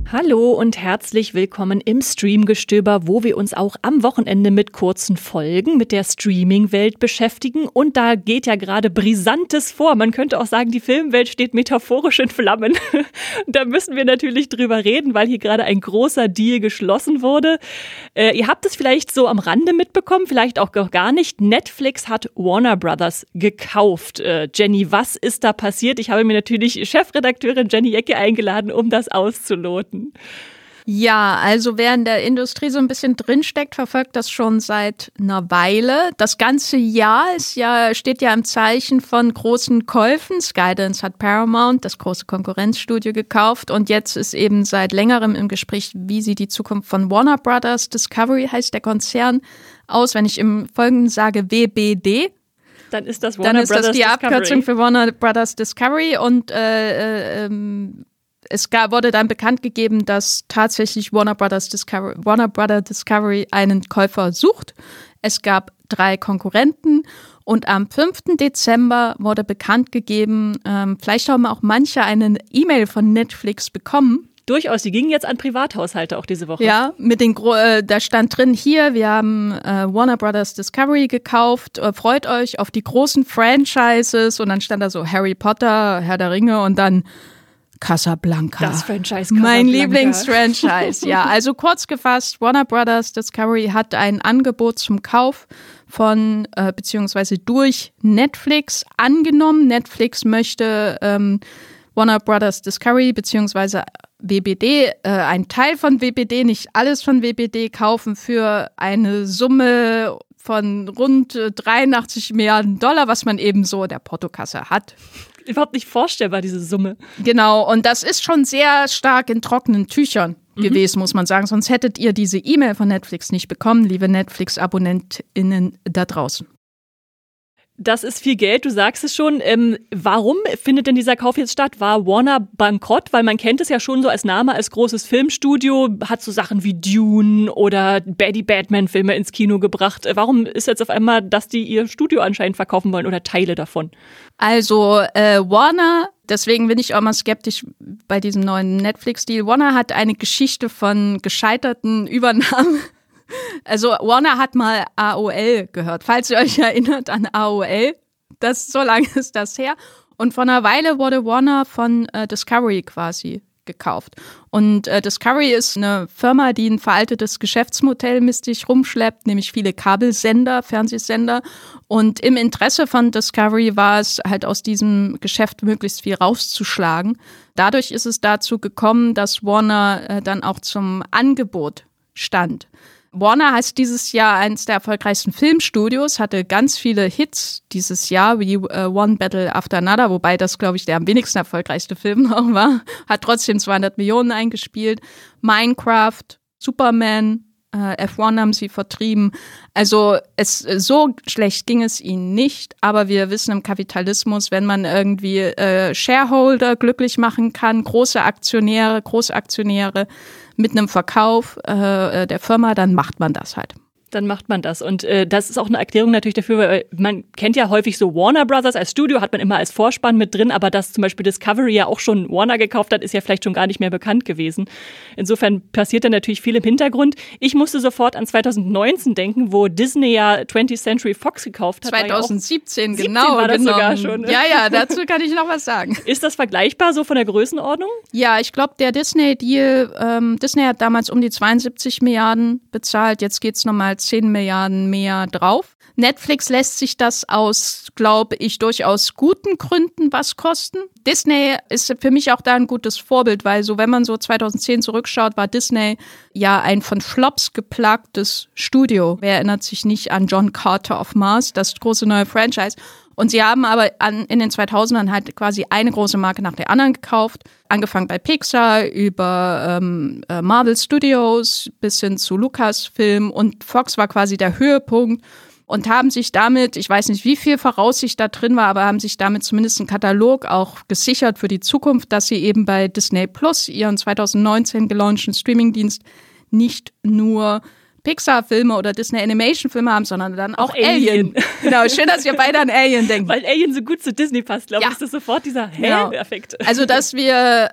Hallo und herzlich willkommen im Streamgestöber, wo wir uns auch am Wochenende mit kurzen Folgen mit der Streaming-Welt beschäftigen. Und da geht ja gerade Brisantes vor. Man könnte auch sagen, die Filmwelt steht metaphorisch in Flammen. Da müssen wir natürlich drüber reden, weil hier gerade ein großer Deal geschlossen wurde. Ihr habt es vielleicht so am Rande mitbekommen, vielleicht auch gar nicht. Netflix hat Warner Brothers gekauft. Jenny, was ist da passiert? Ich habe mir natürlich Chefredakteurin Jenny Ecke eingeladen, um das auszuloten. Ja, also wer in der Industrie so ein bisschen drinsteckt, verfolgt das schon seit einer Weile. Das ganze Jahr steht ja im Zeichen von großen Käufen. Skydance hat Paramount, das große Konkurrenzstudio, gekauft. Und jetzt ist eben seit längerem im Gespräch, wie sieht die Zukunft von Warner Brothers Discovery, heißt der Konzern, aus. Wenn ich im Folgenden sage WBD, dann ist das die Abkürzung für Warner Brothers Discovery. Und wurde dann bekannt gegeben, dass tatsächlich Warner Brothers Discovery einen Käufer sucht. Es gab 3 Konkurrenten und am 5. Dezember wurde bekannt gegeben, vielleicht haben auch manche eine E-Mail von Netflix bekommen. Durchaus, die gingen jetzt an Privathaushalte auch diese Woche. Ja, da stand drin, hier, wir haben Warner Brothers Discovery gekauft, freut euch auf die großen Franchises, und dann stand da so Harry Potter, Herr der Ringe und dann Casablanca. Das Franchise Casablanca. Mein Lieblingsfranchise, ja. Also kurz gefasst, Warner Brothers Discovery hat ein Angebot zum Kauf von beziehungsweise durch Netflix angenommen. Netflix möchte Warner Brothers Discovery beziehungsweise WBD, ein Teil von WBD, nicht alles von WBD kaufen für eine Summe von rund 83 Milliarden $, was man eben so in der Portokasse hat. Überhaupt nicht vorstellbar, diese Summe. Genau, und das ist schon sehr stark in trockenen Tüchern gewesen, muss man sagen. Sonst hättet ihr diese E-Mail von Netflix nicht bekommen, liebe Netflix-AbonnentInnen da draußen. Das ist viel Geld, du sagst es schon. Warum findet denn dieser Kauf jetzt statt? War Warner bankrott? Weil man kennt es ja schon so als Name, als großes Filmstudio, hat so Sachen wie Dune oder Batman-Filme ins Kino gebracht. Warum ist jetzt auf einmal, dass die ihr Studio anscheinend verkaufen wollen oder Teile davon? Also Warner, deswegen bin ich auch mal skeptisch bei diesem neuen Netflix-Deal. Warner hat eine Geschichte von gescheiterten Übernahmen. Also Warner hat mal AOL gehört, falls ihr euch erinnert an AOL. So lange ist das her. Und vor einer Weile wurde Warner von Discovery quasi gekauft. Und Discovery ist eine Firma, die ein veraltetes Geschäftsmodell mit sich rumschleppt, nämlich viele Kabelsender, Fernsehsender. Und im Interesse von Discovery war es halt aus diesem Geschäft möglichst viel rauszuschlagen. Dadurch ist es dazu gekommen, dass Warner dann auch zum Angebot stand. Warner heißt dieses Jahr eines der erfolgreichsten Filmstudios, hatte ganz viele Hits dieses Jahr, wie One Battle After Another, wobei das, glaube ich, der am wenigsten erfolgreichste Film noch war. Hat trotzdem 200 Millionen eingespielt. Minecraft, Superman, F1 haben sie vertrieben. Also so schlecht ging es ihnen nicht, aber wir wissen im Kapitalismus, wenn man irgendwie Shareholder glücklich machen kann, große Aktionäre mit einem Verkauf der Firma, dann macht man das halt. Dann macht man das. Und das ist auch eine Erklärung natürlich dafür, weil man kennt ja häufig so Warner Brothers als Studio, hat man immer als Vorspann mit drin, aber dass zum Beispiel Discovery ja auch schon Warner gekauft hat, ist ja vielleicht schon gar nicht mehr bekannt gewesen. Insofern passiert da natürlich viel im Hintergrund. Ich musste sofort an 2019 denken, wo Disney ja 20th Century Fox gekauft hat. 2017, ja genau. War das sogar schon. Ne? Ja, dazu kann ich noch was sagen. Ist das vergleichbar so von der Größenordnung? Ja, ich glaube, der Disney-Deal, Disney hat damals um die 72 Milliarden bezahlt, jetzt geht's nochmal 10 Milliarden mehr drauf. Netflix lässt sich das aus, glaube ich, durchaus guten Gründen was kosten. Disney ist für mich auch da ein gutes Vorbild, weil so, wenn man so 2010 zurückschaut, war Disney ja ein von Flops geplagtes Studio. Wer erinnert sich nicht an John Carter of Mars, das große neue Franchise? Und sie haben aber in den 2000ern halt quasi eine große Marke nach der anderen gekauft. Angefangen bei Pixar, über Marvel Studios bis hin zu Lucasfilm. Und Fox war quasi der Höhepunkt. Und haben sich damit, ich weiß nicht, wie viel Voraussicht da drin war, aber haben sich damit zumindest einen Katalog auch gesichert für die Zukunft, dass sie eben bei Disney Plus, ihren 2019 gelaunchten Streamingdienst, nicht nur Pixar-Filme oder Disney-Animation-Filme haben, sondern dann auch Alien. Genau, schön, dass ihr beide an Alien denkt. Weil Alien so gut zu Disney passt, glaube ich, ist das sofort dieser Effekt. Also, dass wir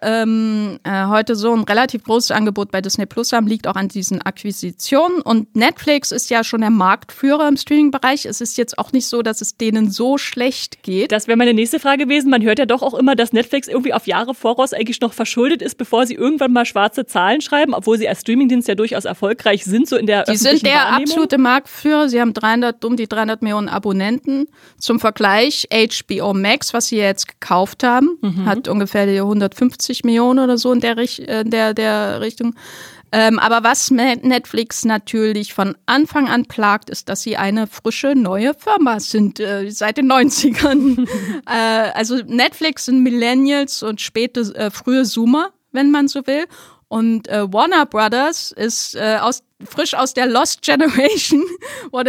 heute so ein relativ großes Angebot bei Disney Plus haben, liegt auch an diesen Akquisitionen. Und Netflix ist ja schon der Marktführer im Streaming-Bereich. Es ist jetzt auch nicht so, dass es denen so schlecht geht. Das wäre meine nächste Frage gewesen. Man hört ja doch auch immer, dass Netflix irgendwie auf Jahre voraus eigentlich noch verschuldet ist, bevor sie irgendwann mal schwarze Zahlen schreiben, obwohl sie als Streamingdienst ja durchaus erfolgreich sind, so in der öffentlichen Wahrnehmung. Die sind der absolute Marktführer. Sie haben um die 300 Millionen Abonnenten. Zum Vergleich, HBO Max, was sie jetzt gekauft haben, hat ungefähr 150 Millionen oder so in der Richtung. Aber was Netflix natürlich von Anfang an plagt, ist, dass sie eine frische, neue Firma sind, seit den 90ern. Also Netflix sind Millennials und frühe Zoomer, wenn man so will. Und Warner Brothers ist frisch aus der Lost Generation, wurde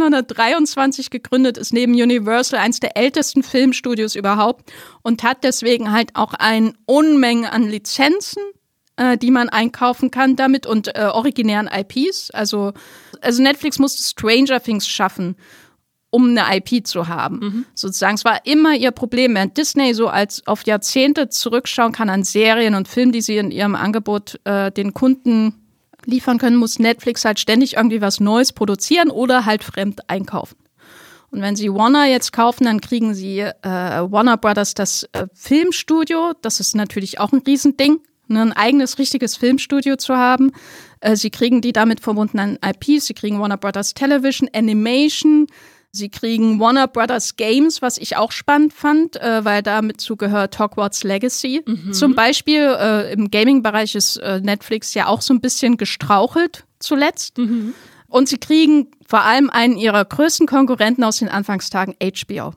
1923 gegründet, ist neben Universal eines der ältesten Filmstudios überhaupt und hat deswegen halt auch eine Unmenge an Lizenzen, die man einkaufen kann damit und originären IPs. Also Netflix musste Stranger Things schaffen, um eine IP zu haben. Sozusagen, es war immer ihr Problem, während Disney so als auf Jahrzehnte zurückschauen kann an Serien und Filmen, die sie in ihrem Angebot den Kunden liefern können, muss Netflix halt ständig irgendwie was Neues produzieren oder halt fremd einkaufen. Und wenn sie Warner jetzt kaufen, dann kriegen sie Warner Brothers das Filmstudio. Das ist natürlich auch ein Riesending, ein eigenes, richtiges Filmstudio zu haben. Sie kriegen die damit verbundenen IPs, sie kriegen Warner Brothers Television, Animation, sie kriegen Warner Brothers Games, was ich auch spannend fand, weil dazu gehört Hogwarts Legacy. Zum Beispiel im Gaming-Bereich ist Netflix ja auch so ein bisschen gestrauchelt zuletzt. Und sie kriegen vor allem einen ihrer größten Konkurrenten aus den Anfangstagen, HBO.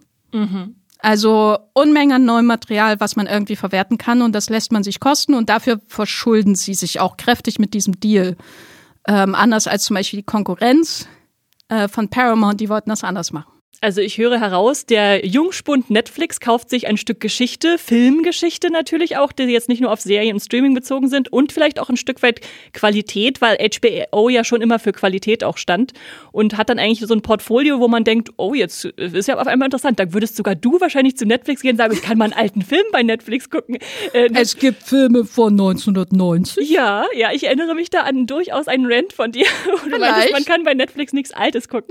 Also Unmengen an neuem Material, was man irgendwie verwerten kann und das lässt man sich kosten und dafür verschulden sie sich auch kräftig mit diesem Deal. Anders als zum Beispiel die Konkurrenz von Paramount, die wollten das anders machen. Also ich höre heraus, der Jungspund Netflix kauft sich ein Stück Geschichte, Filmgeschichte natürlich auch, die jetzt nicht nur auf Serien und Streaming bezogen sind und vielleicht auch ein Stück weit Qualität, weil HBO ja schon immer für Qualität auch stand und hat dann eigentlich so ein Portfolio, wo man denkt, oh, jetzt ist ja auf einmal interessant, da würdest sogar du wahrscheinlich zu Netflix gehen und sagen, ich kann mal einen alten Film bei Netflix gucken. Es gibt Filme von 1990. Ja, ich erinnere mich da an durchaus einen Rant von dir. Du meintest, man kann bei Netflix nichts Altes gucken.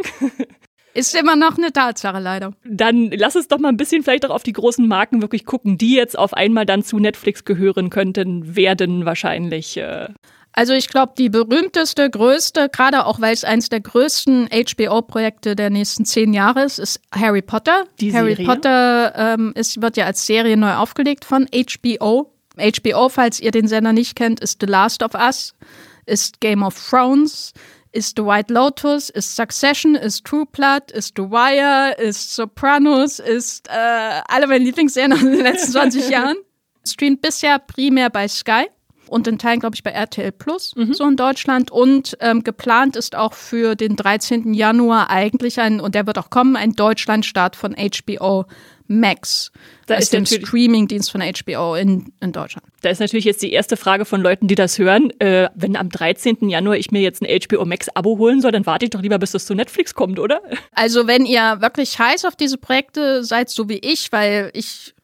Ist immer noch eine Tatsache, leider. Dann lass uns doch mal ein bisschen vielleicht auch auf die großen Marken wirklich gucken, die jetzt auf einmal dann zu Netflix gehören werden wahrscheinlich. Also ich glaube, die berühmteste, größte, gerade auch, weil es eines der größten HBO-Projekte der nächsten 10 Jahre ist Harry Potter. Harry Potter wird ja als Serie neu aufgelegt von HBO. HBO, falls ihr den Sender nicht kennt, ist The Last of Us, ist Game of Thrones, ist The White Lotus, ist Succession, ist True Blood, ist The Wire, ist Sopranos, ist alle meine Lieblingsserien aus den letzten 20 Jahren. Streamt bisher primär bei Sky und in Teilen, glaube ich, bei RTL Plus, so in Deutschland. Und geplant ist auch für den 13. Januar eigentlich und der wird auch kommen, ein Deutschlandstart von HBO Max. Das ist der Streaming-Dienst von HBO in Deutschland. Da ist natürlich jetzt die erste Frage von Leuten, die das hören. Wenn am 13. Januar ich mir jetzt ein HBO Max-Abo holen soll, dann warte ich doch lieber, bis das zu Netflix kommt, oder? Also wenn ihr wirklich heiß auf diese Projekte seid, so wie ich, weil ich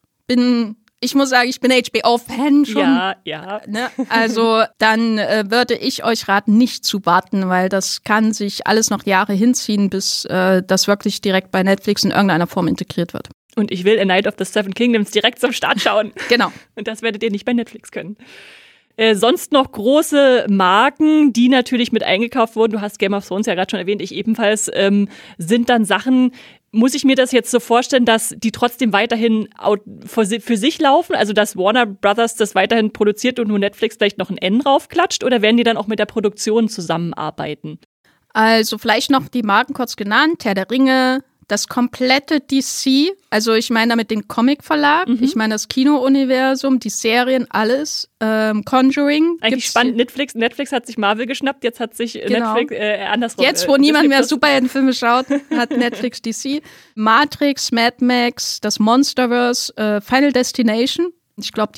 muss sagen, ich bin HBO-Fan schon. Ja. Ne? Also dann würde ich euch raten, nicht zu warten, weil das kann sich alles noch Jahre hinziehen, bis das wirklich direkt bei Netflix in irgendeiner Form integriert wird. Und ich will A Night of the Seven Kingdoms direkt zum Start schauen. Genau. Und das werdet ihr nicht bei Netflix können. Sonst noch große Marken, die natürlich mit eingekauft wurden. Du hast Game of Thrones ja gerade schon erwähnt, ich ebenfalls. Sind dann Sachen, muss ich mir das jetzt so vorstellen, dass die trotzdem weiterhin für sich laufen? Also dass Warner Brothers das weiterhin produziert und nur Netflix vielleicht noch ein N draufklatscht? Oder werden die dann auch mit der Produktion zusammenarbeiten? Also vielleicht noch die Marken kurz genannt. Herr der Ringe, das komplette DC, also ich meine damit den Comic-Verlag, ich meine das Kino-Universum, die Serien, alles, Conjuring. Eigentlich spannend, Netflix hat sich Marvel geschnappt, jetzt hat sich Netflix andersrum. Jetzt, wo niemand mehr Superheldenfilme schaut, hat Netflix DC. Matrix, Mad Max, das Monsterverse, Final Destination. Ich glaube, die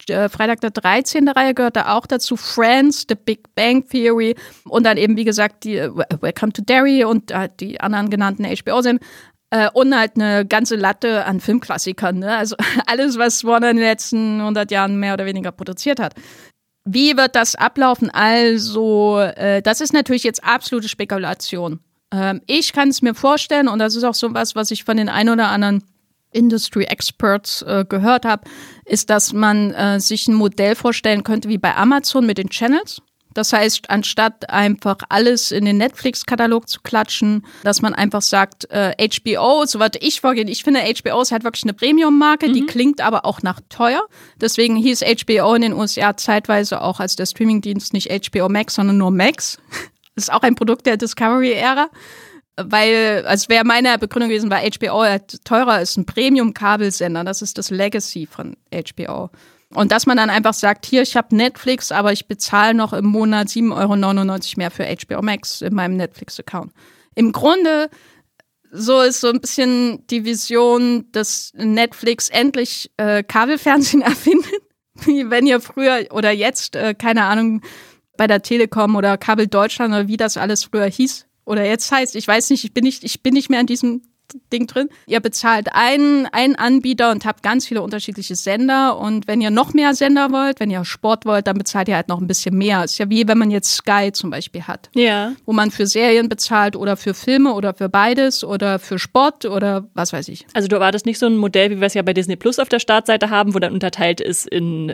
Freitag der 13. Reihe gehört da auch dazu, Friends, The Big Bang Theory und dann eben, wie gesagt, die Welcome to Derry und die anderen genannten HBO-Serien. Und halt eine ganze Latte an Filmklassikern, ne? Also alles, was Warner in den letzten 100 Jahren mehr oder weniger produziert hat. Wie wird das ablaufen? Also, das ist natürlich jetzt absolute Spekulation. Ich kann es mir vorstellen, und das ist auch so was ich von den ein oder anderen Industry Experts gehört habe, ist, dass man sich ein Modell vorstellen könnte wie bei Amazon mit den Channels. Das heißt, anstatt einfach alles in den Netflix-Katalog zu klatschen, dass man einfach sagt, HBO, so was ich vorgehe. Ich finde, HBO ist halt wirklich eine Premium-Marke, die klingt aber auch nach teuer. Deswegen hieß HBO in den USA zeitweise auch als der Streamingdienst nicht HBO Max, sondern nur Max. Das ist auch ein Produkt der Discovery-Ära. Weil, als wäre meine Begründung gewesen, weil HBO halt teurer ist, ein Premium-Kabelsender. Das ist das Legacy von HBO. Und dass man dann einfach sagt, hier, ich habe Netflix, aber ich bezahle noch im Monat 7,99 € mehr für HBO Max in meinem Netflix-Account. Im Grunde so ist so ein bisschen die Vision, dass Netflix endlich Kabelfernsehen erfindet. Wie wenn ihr früher oder jetzt, keine Ahnung, bei der Telekom oder Kabel Deutschland oder wie das alles früher hieß oder jetzt heißt, ich weiß nicht, ich bin nicht mehr in diesem Ding drin. Ihr bezahlt einen Anbieter und habt ganz viele unterschiedliche Sender. Und wenn ihr noch mehr Sender wollt, wenn ihr Sport wollt, dann bezahlt ihr halt noch ein bisschen mehr. Ist ja wie wenn man jetzt Sky zum Beispiel hat. Ja. Wo man für Serien bezahlt oder für Filme oder für beides oder für Sport oder was weiß ich. Also du erwartest nicht so ein Modell, wie wir es ja bei Disney Plus auf der Startseite haben, wo dann unterteilt ist in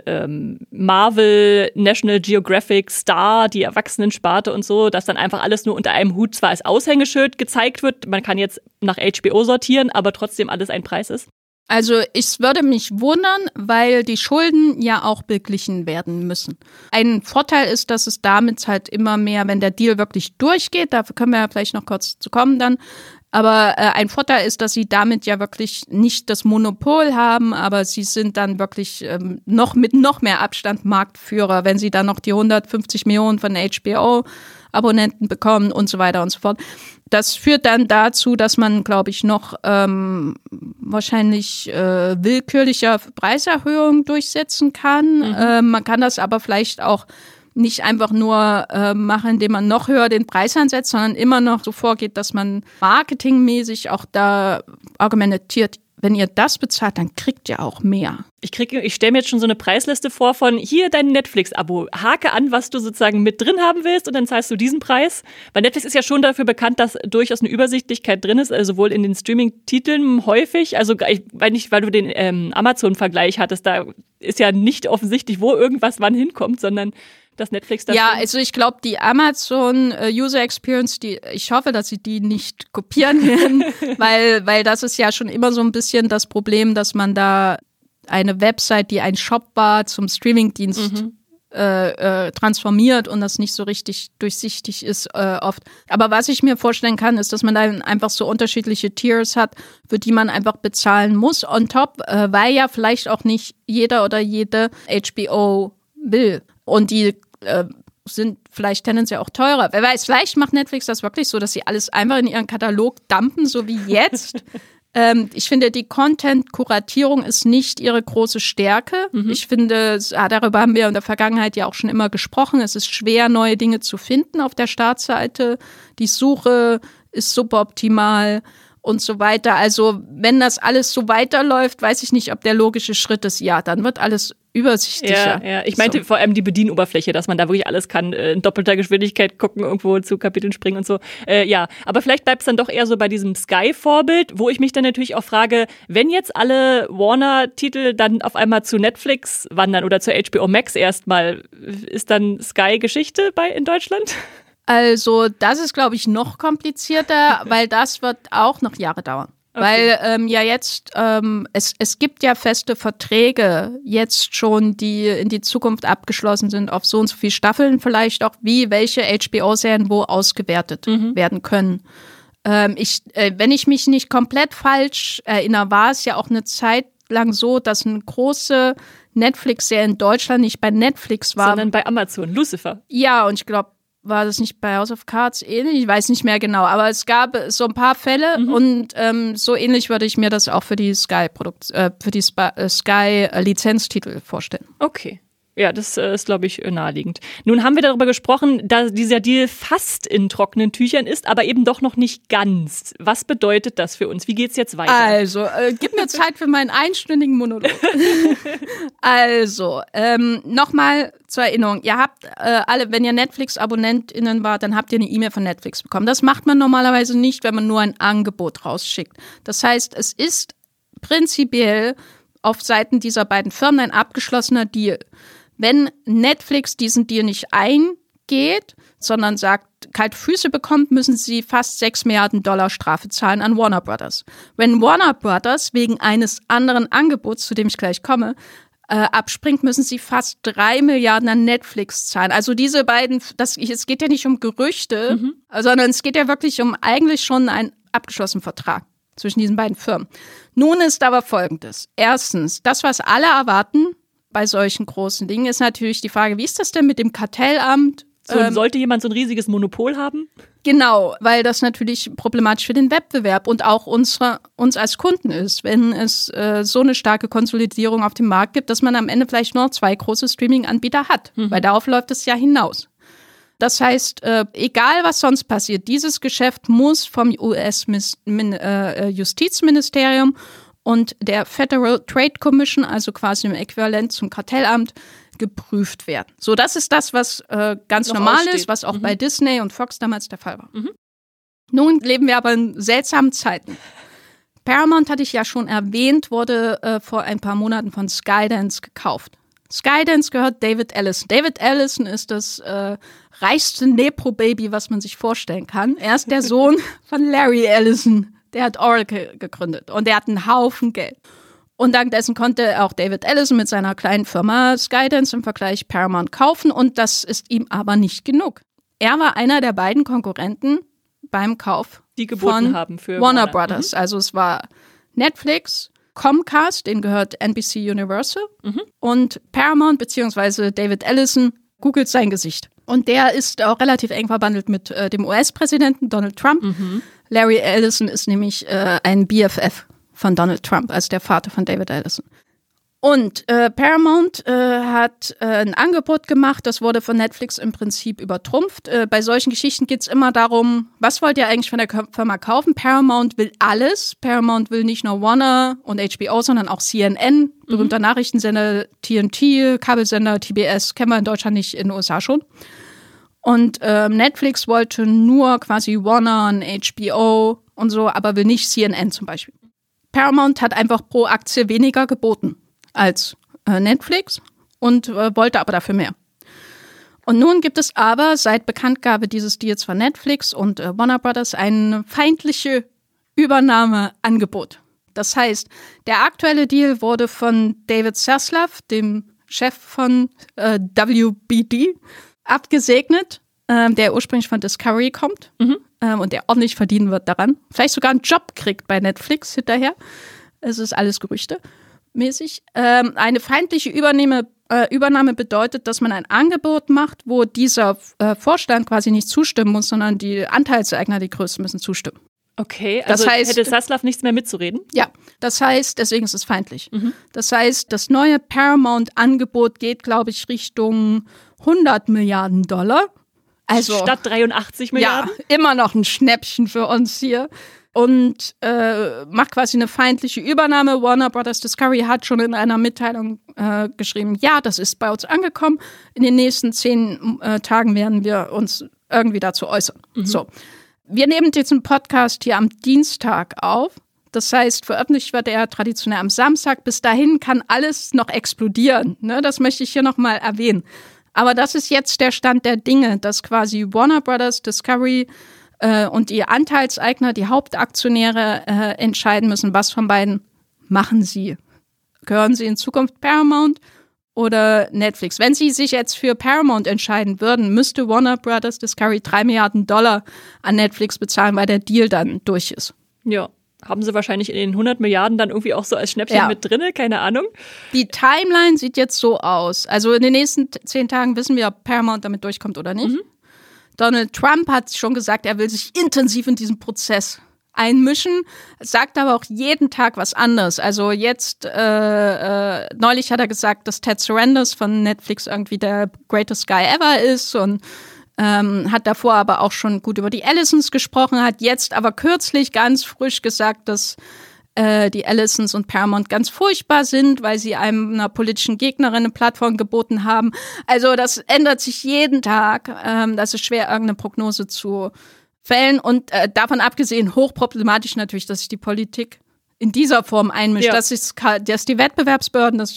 Marvel, National Geographic, Star, die Erwachsenensparte und so, dass dann einfach alles nur unter einem Hut zwar als Aushängeschild gezeigt wird. Man kann jetzt nach HBO sortieren, aber trotzdem alles ein Preis ist? Also ich würde mich wundern, weil die Schulden ja auch beglichen werden müssen. Ein Vorteil ist, dass es damit halt immer mehr, wenn der Deal wirklich durchgeht, dafür können wir ja vielleicht noch kurz zu kommen dann, aber ein Vorteil ist, dass sie damit ja wirklich nicht das Monopol haben, aber sie sind dann wirklich mit noch mehr Abstand Marktführer, wenn sie dann noch die 150 Millionen von HBO-Abonnenten bekommen und so weiter und so fort. Das führt dann dazu, dass man, glaube ich, noch wahrscheinlich willkürlicher Preiserhöhungen durchsetzen kann. Man kann das aber vielleicht auch nicht einfach nur machen, indem man noch höher den Preis ansetzt, sondern immer noch so vorgeht, dass man marketingmäßig auch da argumentiert, wenn ihr das bezahlt, dann kriegt ihr auch mehr. Ich stelle mir jetzt schon so eine Preisliste vor von hier dein Netflix-Abo. Hake an, was du sozusagen mit drin haben willst und dann zahlst du diesen Preis. Weil Netflix ist ja schon dafür bekannt, dass durchaus eine Übersichtlichkeit drin ist, also sowohl in den Streaming-Titeln häufig, also weil du den Amazon-Vergleich hattest, da ist ja nicht offensichtlich, wo irgendwas wann hinkommt, sondern dass Netflix das. Ja, also ich glaube, die Amazon User Experience, ich hoffe, dass sie die nicht kopieren werden, weil das ist ja schon immer so ein bisschen das Problem, dass man da eine Website, die ein Shop war, zum Streamingdienst transformiert und das nicht so richtig durchsichtig ist oft. Aber was ich mir vorstellen kann, ist, dass man dann einfach so unterschiedliche Tiers hat, für die man einfach bezahlen muss on top, weil ja vielleicht auch nicht jeder oder jede HBO will. Und die sind vielleicht tendenziell auch teurer. Wer weiß, vielleicht macht Netflix das wirklich so, dass sie alles einfach in ihren Katalog dumpen, so wie jetzt. Ich finde, die Content-Kuratierung ist nicht ihre große Stärke. Ich finde, darüber haben wir in der Vergangenheit ja auch schon immer gesprochen. Es ist schwer, neue Dinge zu finden auf der Startseite. Die Suche ist suboptimal und so weiter. Also wenn das alles so weiterläuft, weiß ich nicht, ob der logische Schritt ist. Ja, dann wird alles übersichtlicher. Ja. Ich meinte vor allem die Bedienoberfläche, dass man da wirklich alles kann, in doppelter Geschwindigkeit gucken, irgendwo zu Kapiteln springen und so. Ja, aber vielleicht bleibt es dann doch eher so bei diesem Sky-Vorbild, wo ich mich dann natürlich auch frage, wenn jetzt alle Warner-Titel dann auf einmal zu Netflix wandern oder zu HBO Max erstmal, ist dann Sky Geschichte in Deutschland? Also das ist, glaube ich, noch komplizierter, weil das wird auch noch Jahre dauern. Okay. Weil ja jetzt, es gibt ja feste Verträge jetzt schon, die in die Zukunft abgeschlossen sind, auf so und so viele Staffeln vielleicht auch, wie welche HBO-Serien wo ausgewertet werden können. Wenn ich mich nicht komplett falsch erinnere, war es ja auch eine Zeit lang so, dass eine große Netflix-Serie in Deutschland nicht bei Netflix war. Sondern bei Amazon, Lucifer. Ja, und ich glaube, war das nicht bei House of Cards ähnlich? Ich weiß nicht mehr genau, aber es gab so ein paar Fälle und so ähnlich würde ich mir das auch für die Sky-Lizenztitel vorstellen. Okay. Ja, das ist, glaube ich, naheliegend. Nun haben wir darüber gesprochen, dass dieser Deal fast in trockenen Tüchern ist, aber eben doch noch nicht ganz. Was bedeutet das für uns? Wie geht's jetzt weiter? Also, gib mir Zeit für meinen einstündigen Monolog. Also, nochmal zur Erinnerung. Ihr habt alle, wenn ihr Netflix-AbonnentInnen wart, dann habt ihr eine E-Mail von Netflix bekommen. Das macht man normalerweise nicht, wenn man nur ein Angebot rausschickt. Das heißt, es ist prinzipiell auf Seiten dieser beiden Firmen ein abgeschlossener Deal. Wenn Netflix diesen Deal nicht eingeht, sondern sagt, kalte Füße bekommt, müssen sie fast $6 Milliarden Strafe zahlen an Warner Brothers. Wenn Warner Brothers wegen eines anderen Angebots, zu dem ich gleich komme, abspringt, müssen sie fast 3 Milliarden an Netflix zahlen. Also diese beiden, es geht ja nicht um Gerüchte, sondern es geht ja wirklich um eigentlich schon einen abgeschlossenen Vertrag zwischen diesen beiden Firmen. Nun ist aber Folgendes. Erstens, das, was alle erwarten bei solchen großen Dingen, ist natürlich die Frage, wie ist das denn mit dem Kartellamt? Sollte jemand so ein riesiges Monopol haben? Genau, weil das natürlich problematisch für den Wettbewerb und auch uns als Kunden ist, wenn es so eine starke Konsolidierung auf dem Markt gibt, dass man am Ende vielleicht nur 2 große Streaming-Anbieter hat, weil darauf läuft es ja hinaus. Das heißt, egal was sonst passiert, dieses Geschäft muss vom US-Justizministerium und der Federal Trade Commission, also quasi im Äquivalent zum Kartellamt, geprüft werden. So, das ist das, was ganz normal ist, was auch bei Disney und Fox damals der Fall war. Nun leben wir aber in seltsamen Zeiten. Paramount, hatte ich ja schon erwähnt, wurde vor ein paar Monaten von Skydance gekauft. Skydance gehört David Ellison. David Ellison ist das reichste Nepro-Baby, was man sich vorstellen kann. Er ist der Sohn von Larry Ellison. Der hat Oracle gegründet und der hat einen Haufen Geld. Und dank dessen konnte auch David Ellison mit seiner kleinen Firma Skydance im Vergleich Paramount kaufen und das ist ihm aber nicht genug. Er war einer der beiden Konkurrenten beim Kauf die geboten von haben für Warner Brothers. Also es war Netflix, Comcast, den gehört NBC Universal und Paramount bzw. David Ellison googelt sein Gesicht. Und der ist auch relativ eng verbandelt mit dem US-Präsidenten Donald Trump. Larry Ellison ist nämlich ein BFF von Donald Trump, also der Vater von David Ellison. Und Paramount hat ein Angebot gemacht, das wurde von Netflix im Prinzip übertrumpft. Bei solchen Geschichten geht es immer darum, was wollt ihr eigentlich von der Firma kaufen? Paramount will alles. Paramount will nicht nur Warner und HBO, sondern auch CNN, berühmter Nachrichtensender, TNT, Kabelsender, TBS, kennen wir in Deutschland nicht, in den USA schon. Und Netflix wollte nur quasi Warner und HBO und so, aber will nicht CNN zum Beispiel. Paramount hat einfach pro Aktie weniger geboten als Netflix und wollte aber dafür mehr. Und nun gibt es aber seit Bekanntgabe dieses Deals von Netflix und Warner Brothers ein feindliche Übernahmeangebot. Das heißt, der aktuelle Deal wurde von David Zaslav, dem Chef von WBD, abgesegnet, der ursprünglich von Discovery kommt und der ordentlich verdienen wird daran. Vielleicht sogar einen Job kriegt bei Netflix hinterher. Es ist alles gerüchtemäßig. Eine feindliche Übernahme bedeutet, dass man ein Angebot macht, wo dieser Vorstand quasi nicht zustimmen muss, sondern die Anteilseigner, die Größten, müssen zustimmen. Okay, also das heißt, hätte Zaslav nichts mehr mitzureden? Ja, das heißt, deswegen ist es feindlich. Das heißt, das neue Paramount-Angebot geht, glaube ich, Richtung $100 Milliarden. Also, statt 83 Milliarden? Ja, immer noch ein Schnäppchen für uns hier. Und macht quasi eine feindliche Übernahme. Warner Brothers Discovery hat schon in einer Mitteilung geschrieben, ja, das ist bei uns angekommen. In den nächsten 10 Tagen werden wir uns irgendwie dazu äußern. So. Wir nehmen diesen Podcast hier am Dienstag auf. Das heißt, veröffentlicht wird er traditionell am Samstag. Bis dahin kann alles noch explodieren. Ne? Das möchte ich hier nochmal erwähnen. Aber das ist jetzt der Stand der Dinge, dass quasi Warner Brothers Discovery und die Anteilseigner, die Hauptaktionäre entscheiden müssen, was von beiden machen sie. Gehören sie in Zukunft Paramount oder Netflix? Wenn sie sich jetzt für Paramount entscheiden würden, müsste Warner Brothers Discovery $3 Milliarden an Netflix bezahlen, weil der Deal dann durch ist. Ja. Haben sie wahrscheinlich in den 100 Milliarden dann irgendwie auch so als Schnäppchen mit drin? Keine Ahnung. Die Timeline sieht jetzt so aus. Also in den nächsten 10 Tagen wissen wir, ob Paramount damit durchkommt oder nicht. Donald Trump hat schon gesagt, er will sich intensiv in diesen Prozess einmischen, sagt aber auch jeden Tag was anderes. Also jetzt, neulich hat er gesagt, dass Ted Sarandos von Netflix irgendwie der greatest guy ever ist und hat davor aber auch schon gut über die Allisons gesprochen, hat jetzt aber kürzlich ganz frisch gesagt, dass die Allisons und Paramount ganz furchtbar sind, weil sie einer politischen Gegnerin eine Plattform geboten haben. Also das ändert sich jeden Tag. Das ist schwer, irgendeine Prognose zu fällen. Und davon abgesehen, hochproblematisch natürlich, dass sich die Politik in dieser Form einmischt. Ja. Dass die Wettbewerbsbehörden, das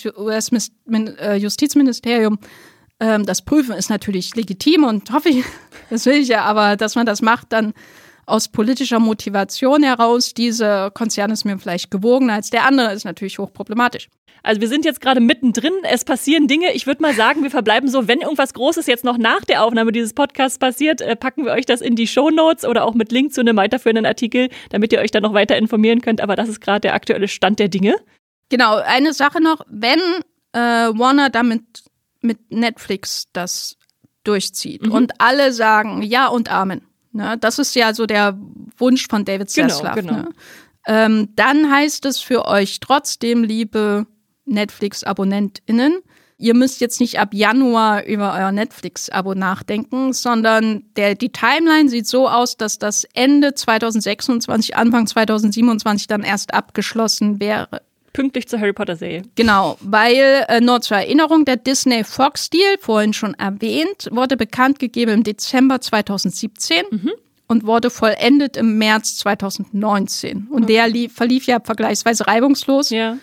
US-Justizministerium das prüfen, ist natürlich legitim und hoffe ich, das will ich ja, aber dass man das macht, dann aus politischer Motivation heraus, dieser Konzern ist mir vielleicht gewogener als der andere, ist natürlich hochproblematisch. Also wir sind jetzt gerade mittendrin, es passieren Dinge. Ich würde mal sagen, wir verbleiben so, wenn irgendwas Großes jetzt noch nach der Aufnahme dieses Podcasts passiert, packen wir euch das in die Shownotes oder auch mit Link zu einem weiterführenden Artikel, damit ihr euch dann noch weiter informieren könnt. Aber das ist gerade der aktuelle Stand der Dinge. Genau, eine Sache noch, wenn Warner damit mit Netflix das durchzieht und alle sagen Ja und Amen, ne? Das ist ja so der Wunsch von David Zaslav. Genau. Ne? Dann heißt es für euch trotzdem, liebe Netflix-AbonnentInnen, ihr müsst jetzt nicht ab Januar über euer Netflix-Abo nachdenken, sondern die Timeline sieht so aus, dass das Ende 2026, Anfang 2027 dann erst abgeschlossen wäre. Pünktlich zur Harry Potter-Serie. Genau, weil nur zur Erinnerung, der Disney-Fox-Deal, vorhin schon erwähnt, wurde bekannt gegeben im Dezember 2017 und wurde vollendet im März 2019. Und der verlief ja vergleichsweise reibungslos. Ja.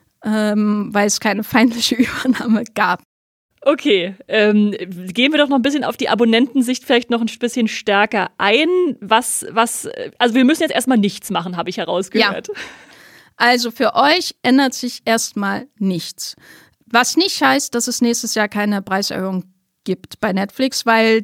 Weil es keine feindliche Übernahme gab. Okay, gehen wir doch noch ein bisschen auf die Abonnentensicht vielleicht noch ein bisschen stärker ein. Also wir müssen jetzt erstmal nichts machen, habe ich herausgehört. Ja. Also für euch ändert sich erstmal nichts. Was nicht heißt, dass es nächstes Jahr keine Preiserhöhung gibt bei Netflix, weil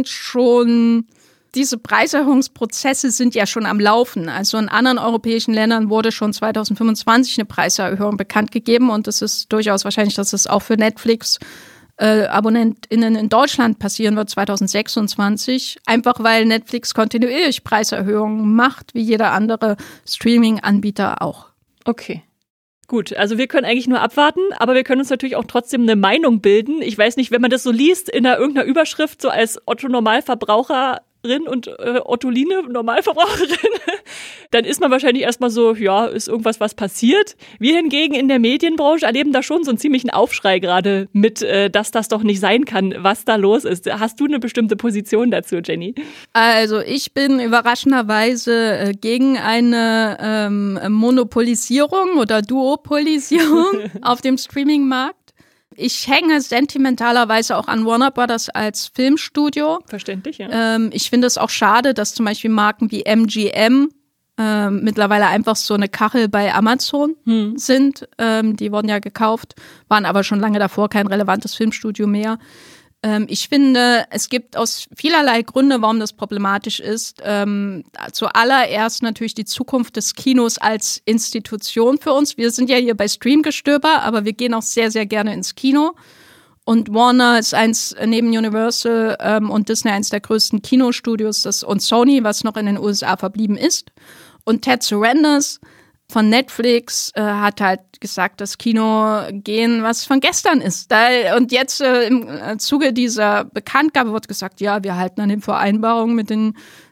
diese Preiserhöhungsprozesse sind ja schon am Laufen. Also in anderen europäischen Ländern wurde schon 2025 eine Preiserhöhung bekannt gegeben und es ist durchaus wahrscheinlich, dass es auch für Netflix AbonnentInnen in Deutschland passieren wird 2026. Einfach weil Netflix kontinuierlich Preiserhöhungen macht, wie jeder andere Streaming-Anbieter auch. Okay. Gut, also wir können eigentlich nur abwarten, aber wir können uns natürlich auch trotzdem eine Meinung bilden. Ich weiß nicht, wenn man das so liest in irgendeiner Überschrift, so als Otto-Normalverbraucherin und Ottoline, Normalverbraucherin, dann ist man wahrscheinlich erstmal so, ja, ist irgendwas, was passiert. Wir hingegen in der Medienbranche erleben da schon so einen ziemlichen Aufschrei gerade mit, dass das doch nicht sein kann, was da los ist. Hast du eine bestimmte Position dazu, Jenny? Also ich bin überraschenderweise gegen eine Monopolisierung oder Duopolisierung auf dem Streaming-Markt. Ich hänge sentimentalerweise auch an Warner Brothers als Filmstudio. Verständlich, ja. Ich finde es auch schade, dass zum Beispiel Marken wie MGM mittlerweile einfach so eine Kachel bei Amazon sind. Die wurden ja gekauft, waren aber schon lange davor kein relevantes Filmstudio mehr. Ich finde, es gibt aus vielerlei Gründe, warum das problematisch ist. Zuallererst natürlich die Zukunft des Kinos als Institution für uns. Wir sind ja hier bei Streamgestöber, aber wir gehen auch sehr, sehr gerne ins Kino. Und Warner ist neben Universal und Disney eins der größten Kinostudios und Sony, was noch in den USA verblieben ist. Und Ted Sarandos von Netflix hat halt gesagt, das Kinogehen, was von gestern ist. Und jetzt im Zuge dieser Bekanntgabe wird gesagt, ja, wir halten an den Vereinbarungen mit der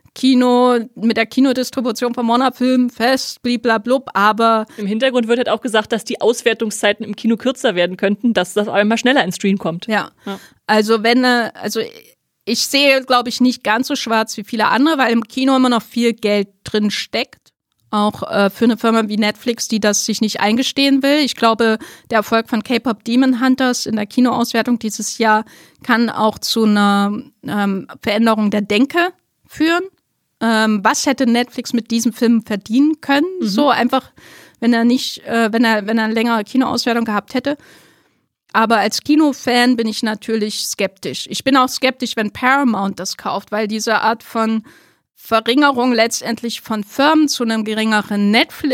Kinodistribution von Warner-Filmen fest, bliblablub, aber im Hintergrund wird halt auch gesagt, dass die Auswertungszeiten im Kino kürzer werden könnten, dass das einmal schneller ins Stream kommt. Ja. Also ich sehe, glaube ich, nicht ganz so schwarz wie viele andere, weil im Kino immer noch viel Geld drin steckt. Auch für eine Firma wie Netflix, die das sich nicht eingestehen will. Ich glaube, der Erfolg von K-Pop Demon Hunters in der Kinoauswertung dieses Jahr kann auch zu einer Veränderung der Denke führen. Was hätte Netflix mit diesem Film verdienen können? So einfach, wenn er eine längere Kinoauswertung gehabt hätte. Aber als Kinofan bin ich natürlich skeptisch. Ich bin auch skeptisch, wenn Paramount das kauft, weil diese Art von Verringerung letztendlich von Firmen zu einem geringeren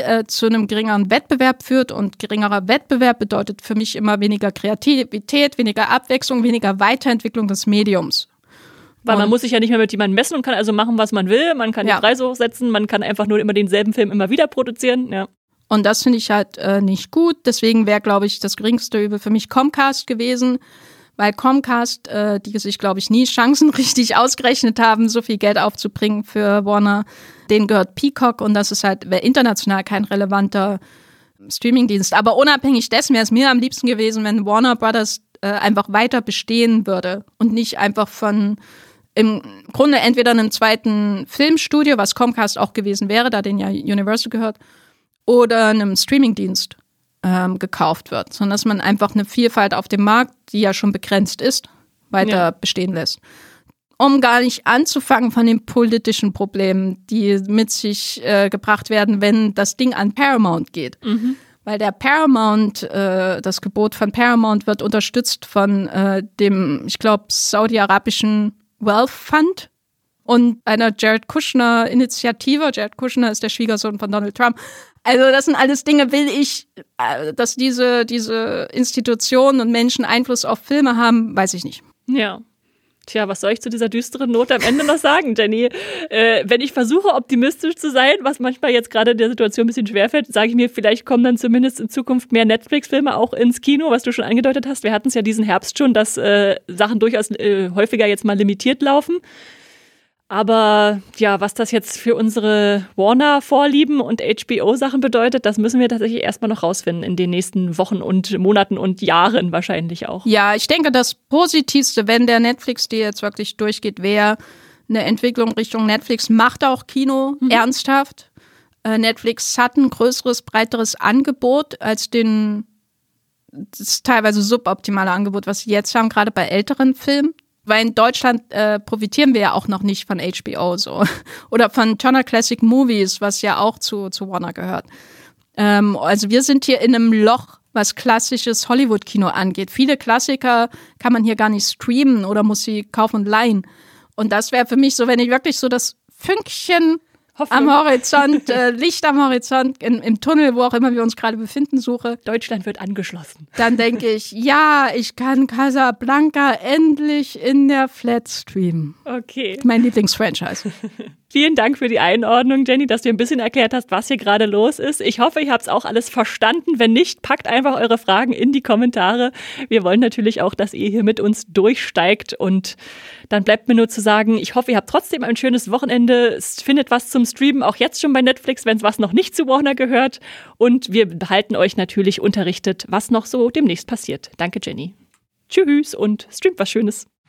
Wettbewerb führt, und geringerer Wettbewerb bedeutet für mich immer weniger Kreativität, weniger Abwechslung, weniger Weiterentwicklung des Mediums. Weil man muss sich ja nicht mehr mit jemandem messen und kann also machen, was man will. Man kann die Preise hochsetzen, man kann einfach nur immer denselben Film immer wieder produzieren. Ja. Und das finde ich halt nicht gut. Deswegen wäre, glaube ich, das geringste Übel für mich Comcast gewesen. Weil Comcast, die sich, glaube ich, nie Chancen richtig ausgerechnet haben, so viel Geld aufzubringen für Warner. Denen gehört Peacock und das ist halt international kein relevanter Streamingdienst. Aber unabhängig dessen wäre es mir am liebsten gewesen, wenn Warner Brothers einfach weiter bestehen würde und nicht einfach von im Grunde entweder einem zweiten Filmstudio, was Comcast auch gewesen wäre, da denen ja Universal gehört, oder einem Streamingdienst gekauft wird, sondern dass man einfach eine Vielfalt auf dem Markt, die ja schon begrenzt ist, weiter bestehen lässt. Um gar nicht anzufangen von den politischen Problemen, die mit sich gebracht werden, wenn das Ding an Paramount geht. Mhm. Weil der Paramount, das Gebot von Paramount wird unterstützt von dem, ich glaube, saudi-arabischen Wealth Fund und einer Jared Kushner-Initiative. Jared Kushner ist der Schwiegersohn von Donald Trump. Also das sind alles Dinge, will ich, dass diese Institutionen und Menschen Einfluss auf Filme haben, weiß ich nicht. Ja. Tja, was soll ich zu dieser düsteren Note am Ende noch sagen, Jenny? Wenn ich versuche, optimistisch zu sein, was manchmal jetzt gerade in der Situation ein bisschen schwerfällt, sage ich mir, vielleicht kommen dann zumindest in Zukunft mehr Netflix-Filme auch ins Kino, was du schon angedeutet hast. Wir hatten es ja diesen Herbst schon, dass Sachen durchaus häufiger jetzt mal limitiert laufen. Aber ja, was das jetzt für unsere Warner-Vorlieben und HBO-Sachen bedeutet, das müssen wir tatsächlich erstmal noch rausfinden in den nächsten Wochen und Monaten und Jahren wahrscheinlich auch. Ja, ich denke, das Positivste, wenn der Netflix-Deal jetzt wirklich durchgeht, wäre eine Entwicklung Richtung Netflix macht auch Kino ernsthaft. Netflix hat ein größeres, breiteres Angebot als das teilweise suboptimale Angebot, was sie jetzt haben, gerade bei älteren Filmen. Weil in Deutschland profitieren wir ja auch noch nicht von HBO so. Oder von Turner Classic Movies, was ja auch zu Warner gehört. Also wir sind hier in einem Loch, was klassisches Hollywood-Kino angeht. Viele Klassiker kann man hier gar nicht streamen oder muss sie kaufen und leihen. Und das wäre für mich so, wenn ich wirklich so das Fünkchen am Horizont, Licht am Horizont, im Tunnel, wo auch immer wir uns gerade befinden, suche. Deutschland wird angeschlossen. Dann denke ich, ja, ich kann Casablanca endlich in der Flat streamen. Okay. Mein Lieblingsfranchise. Vielen Dank für die Einordnung, Jenny, dass du ein bisschen erklärt hast, was hier gerade los ist. Ich hoffe, ihr habt es auch alles verstanden. Wenn nicht, packt einfach eure Fragen in die Kommentare. Wir wollen natürlich auch, dass ihr hier mit uns durchsteigt. Und dann bleibt mir nur zu sagen, ich hoffe, ihr habt trotzdem ein schönes Wochenende. Es findet was zum Streamen, auch jetzt schon bei Netflix, wenn es was noch nicht zu Warner gehört. Und wir behalten euch natürlich unterrichtet, was noch so demnächst passiert. Danke, Jenny. Tschüss und streamt was Schönes.